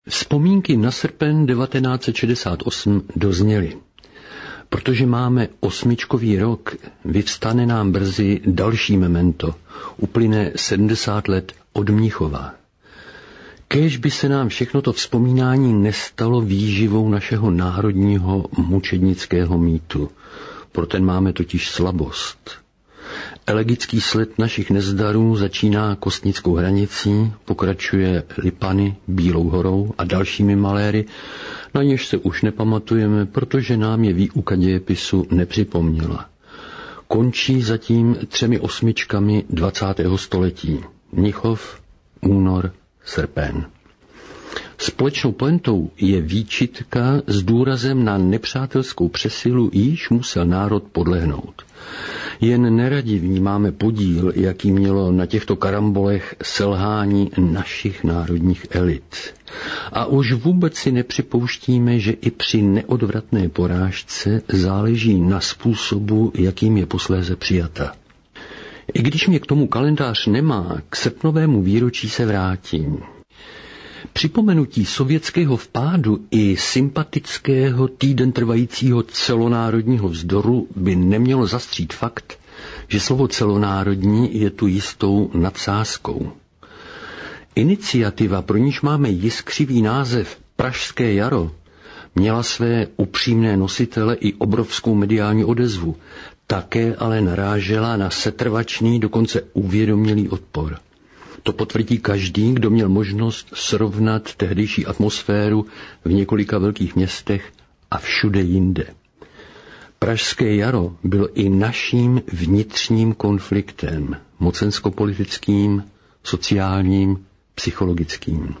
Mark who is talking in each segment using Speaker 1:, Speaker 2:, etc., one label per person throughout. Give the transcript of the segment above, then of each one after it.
Speaker 1: Vzpomínky na srpen 1968 dozněly. Protože máme 8. rok, vyvstane nám brzy další memento. Uplyne 70 let od Mnichova. Kéž by se nám všechno to vzpomínání nestalo výživou našeho národního mučednického mýtu. Pro ten máme totiž slabost. Elegický sled našich nezdarů začíná Kostnickou hranicí, pokračuje Lipany, Bílou horou a dalšími maléry, na něž se už nepamatujeme, protože nám je výuka dějepisu nepřipomněla. Končí zatím 3 osmičkami 20. století. Mnichov, únor, srpen. Společnou pointou je výčitka s důrazem na nepřátelskou přesilu, jíž musel národ podlehnout. Jen neradi vnímáme podíl, jaký mělo na těchto karambolech selhání našich národních elit. A už vůbec si nepřipouštíme, že i při neodvratné porážce záleží na způsobu, jakým je posléze přijata. I když mě k tomu kalendář nemá, k srpnovému výročí se vrátím. Připomenutí sovětského vpádu i sympatického týden trvajícího celonárodního vzdoru by nemělo zastřít fakt, že slovo celonárodní je tu jistou nadsázkou. Iniciativa, pro níž máme jiskřivý název Pražské jaro, měla své upřímné nositele i obrovskou mediální odezvu, také ale narážela na setrvačný, dokonce uvědomělý odpor. To potvrdí každý, kdo měl možnost srovnat tehdejší atmosféru v několika velkých městech a všude jinde. Pražské jaro bylo i naším vnitřním konfliktem, mocensko-politickým, sociálním, psychologickým.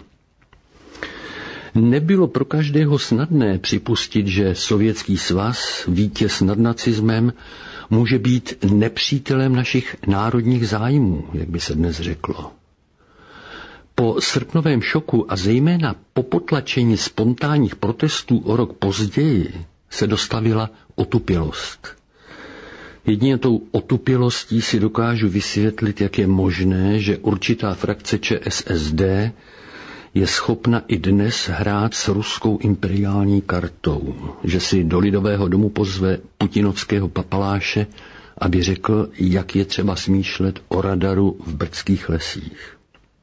Speaker 1: Nebylo pro každého snadné připustit, že Sovětský svaz, vítěz nad nacismem, může být nepřítelem našich národních zájmů, jak by se dnes řeklo. Po srpnovém šoku a zejména po potlačení spontánních protestů o rok později se dostavila otupělost. Jedině tou otupělostí si dokážu vysvětlit, jak je možné, že určitá frakce ČSSD je schopna i dnes hrát s ruskou imperiální kartou, že si do Lidového domu pozve putinovského papaláše, aby řekl, jak je třeba smýšlet o radaru v brdských lesích.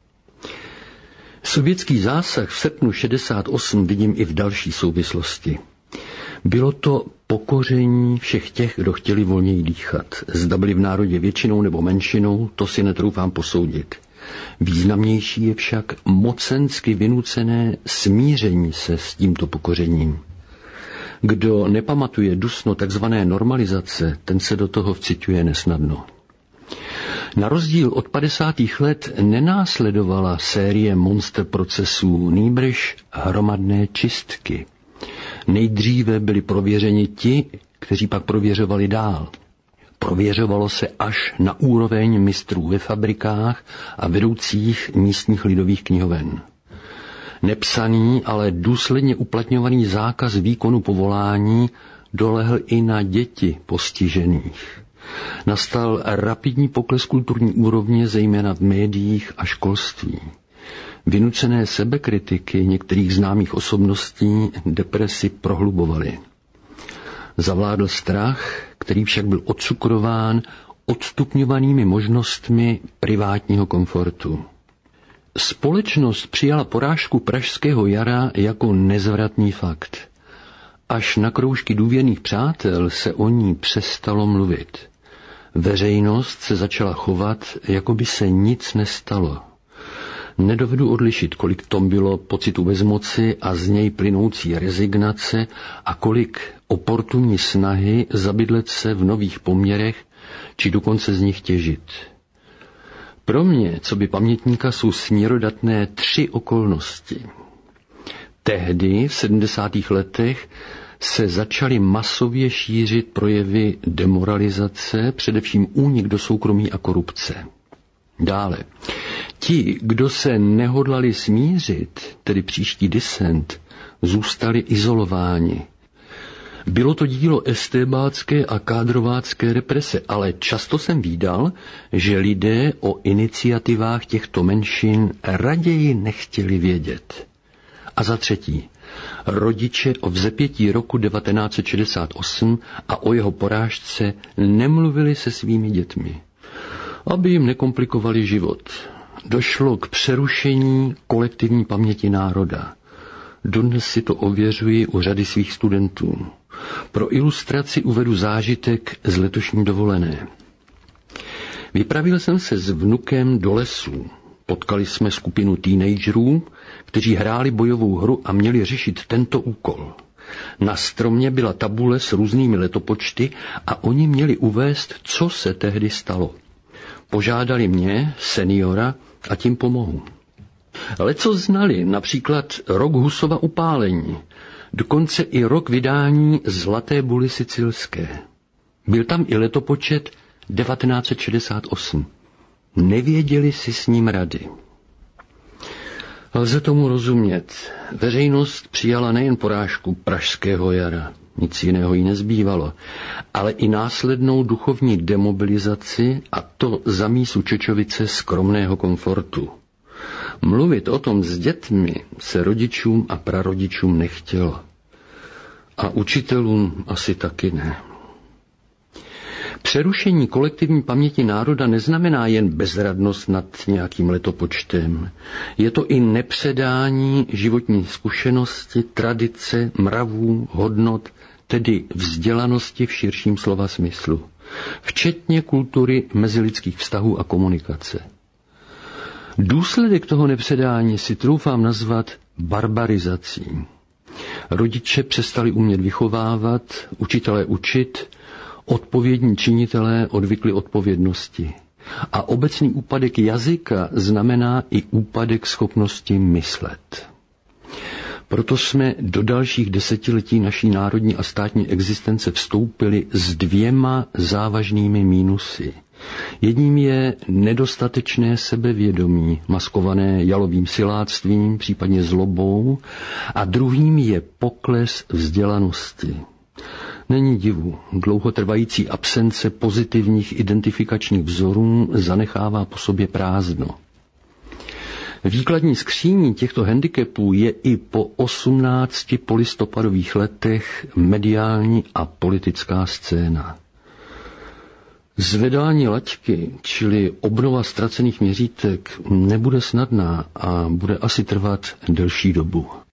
Speaker 1: Sovětský zásah v srpnu 68 vidím i v další souvislosti. Bylo to pokoření všech těch, kdo chtěli volněji dýchat. Zda byli v národě většinou nebo menšinou, to si netroufám posoudit. Významnější je však mocensky vynucené smíření se s tímto pokořením. Kdo nepamatuje dusno takzvané normalizace, ten se do toho vciťuje nesnadno. Na rozdíl od 50. let nenásledovala série monster procesů, nýbrž hromadné čistky. Nejdříve byli prověřeni ti, kteří pak prověřovali dál. Prověřovalo se až na úroveň mistrů ve fabrikách a vedoucích místních lidových knihoven. Nepsaný, ale důsledně uplatňovaný zákaz výkonu povolání dolehl i na děti postižených. Nastal rapidní pokles kulturní úrovně, zejména v médiích a školství. Vynucené sebekritiky některých známých osobností depresi prohlubovaly. Zavládl strach, který však byl odcukrován odstupňovanými možnostmi privátního komfortu. Společnost přijala porážku Pražského jara jako nezvratný fakt. Až na kroužky důvěrných přátel se o ní přestalo mluvit. Veřejnost se začala chovat, jako by se nic nestalo. Nedovedu odlišit, kolik tom bylo pocitu bezmoci a z něj plynoucí rezignace a kolik oportunní snahy zabydlet se v nových poměrech, či dokonce z nich těžit. Pro mě, co by pamětníka, jsou směrodatné 3 okolnosti. Tehdy, v 70. letech, se začaly masově šířit projevy demoralizace, především únik do soukromí a korupce. Dále, ti, kdo se nehodlali smířit, tedy příští disent, zůstali izolováni. Bylo to dílo estébácké a kádrovácké represe, ale často jsem vídal, že lidé o iniciativách těchto menšin raději nechtěli vědět. A za třetí, rodiče o vzepětí roku 1968 a o jeho porážce nemluvili se svými dětmi, aby jim nekomplikovali život. Došlo k přerušení kolektivní paměti národa. Dodnes si to ověřuji u řady svých studentů. Pro ilustraci uvedu zážitek z letošní dovolené. Vypravil jsem se s vnukem do lesů. Potkali jsme skupinu teenagerů, kteří hráli bojovou hru a měli řešit tento úkol. Na stromě byla tabule s různými letopočty a oni měli uvést, co se tehdy stalo. Požádali mě, seniora, a tím pomohu. Leco znali, například rok Husova upálení, dokonce i rok vydání Zlaté buly sicilské. Byl tam i letopočet 1968. Nevěděli si s ním rady. Lze tomu rozumět. Veřejnost přijala nejen porážku pražského jara, nic jiného jí nezbývalo, ale i následnou duchovní demobilizaci, a to za mísu Čečovice skromného komfortu. Mluvit o tom s dětmi se rodičům a prarodičům nechtělo. A učitelům asi taky ne. Přerušení kolektivní paměti národa neznamená jen bezradnost nad nějakým letopočtem. Je to i nepředání životní zkušenosti, tradice, mravů, hodnot, tedy vzdělanosti v širším slova smyslu, včetně kultury mezilidských vztahů a komunikace. Důsledek toho nepředání si troufám nazvat barbarizací. Rodiče přestali umět vychovávat, učitelé učit, odpovědní činitelé odvykli odpovědnosti. A obecný úpadek jazyka znamená i úpadek schopnosti myslet. Proto jsme do dalších desetiletí naší národní a státní existence vstoupili s dvěma závažnými mínusy. Jedním je nedostatečné sebevědomí, maskované jalovým siláctvím, případně zlobou, a druhým je pokles vzdělanosti. Není divu, dlouhotrvající absence pozitivních identifikačních vzorů zanechává po sobě prázdno. Výkladní skříní těchto handicapů je i po 18 polistopadových letech mediální a politická scéna. Zvedání laťky, čili obnova ztracených měřítek, nebude snadná a bude asi trvat delší dobu.